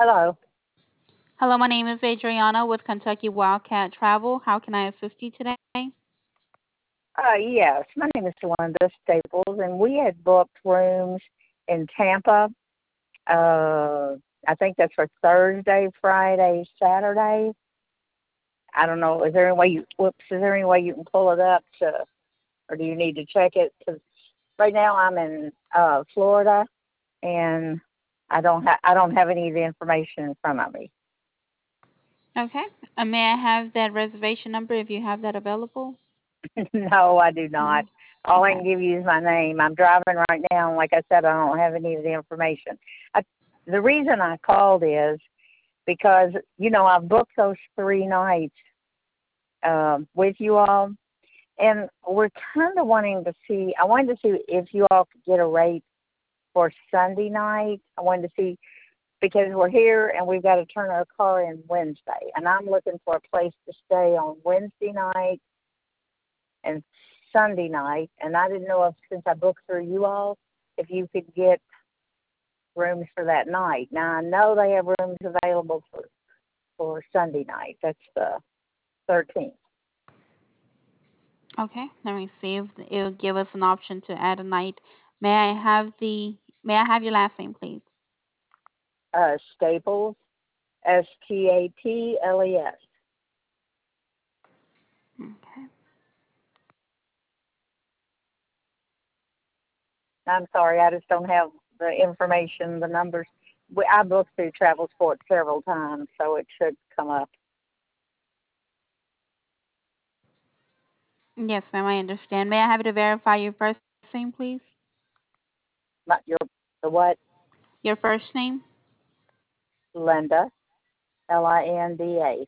Hello. Hello, my name is Adriana with Kentucky Wildcat Travel. How can I assist you today? Yes, my name is Wanda Staples, and we had booked rooms in Tampa. I think that's for Thursday, Friday, Saturday. I don't know. Is there any way you? Whoops. Is there any way you can pull it up to, or do you need to check it? Because right now I'm in Florida, and I don't have any of the information in front of me. Okay. May I have that reservation number if you have that available? No, I do No. not. All I Okay. can give you is my name. I'm driving right now, and like I said, I don't have any of the information. I, the reason I called is because I've booked those 3 nights with you all, and we're kind of wanting to see. I wanted to see if you all could get a rate for Sunday night. I wanted to see because we're here and we've got to turn our car in Wednesday, and I'm looking for a place to stay on Wednesday night and Sunday night, and I didn't know if since I booked through you all, if you could get rooms for that night. Now I know they have rooms available for Sunday night. That's the 13th. Okay. Let me see if it'll give us an option to add a night. May I have the May I have your last name, please? Staples, Staples. Okay. I'm sorry, I just don't have the information, the numbers. I booked through Travel Sport several times, so it should come up. Yes, ma'am. I understand. May I have you to verify your first name, please? Not your the what? Your first name. Linda, Linda.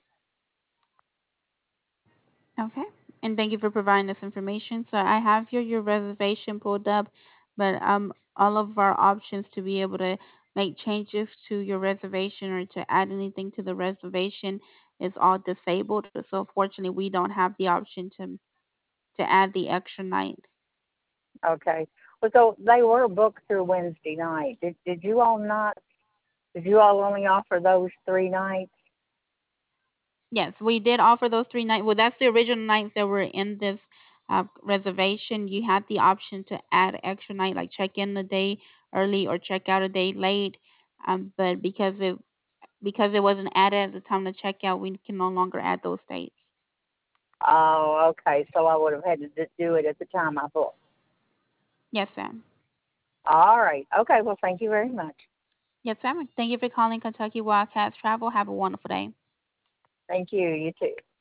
Okay. And thank you for providing this information. So I have your reservation pulled up, but all of our options to be able to make changes to your reservation or to add anything to the reservation is all disabled. So unfortunately, we don't have the option to add the extra night. Okay. Well, so they were booked through Wednesday night. Did you all not? Did you all only offer those 3 nights? Yes, we did offer those 3 nights. Well, that's the original nights that were in this reservation. You had the option to add extra night, like check in a day early or check out a day late. But because it wasn't added at the time to check out, we can no longer add those dates. Oh, okay. So I would have had to do it at the time I booked. Yes, ma'am. All right. Okay. Well, thank you very much. Yes, ma'am. Thank you for calling Kentucky Wildcats Travel. Have a wonderful day. Thank you. You too.